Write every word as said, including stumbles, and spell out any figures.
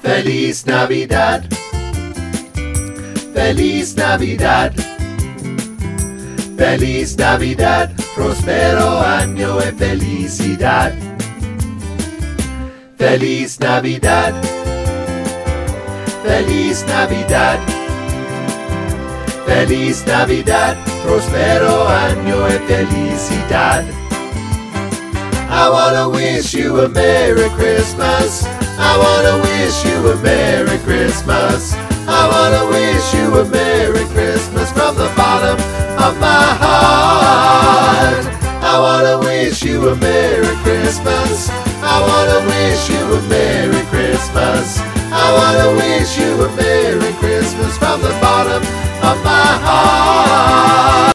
Feliz Navidad. Feliz Navidad. Feliz Navidad. Prospero año e felicidad. Feliz Navidad. Feliz Navidad. Feliz Navidad. Prospero año e felicidad. I wanna wish you a Merry Christmas. I wanna wish you a Merry Christmas. I wanna wish you a Merry Christmas from the bottom of my heart. I wanna wish you a Merry Christmas. I wanna wish you a Merry Christmas. I wanna wish you a Merry Christmas from the bottom of my heart.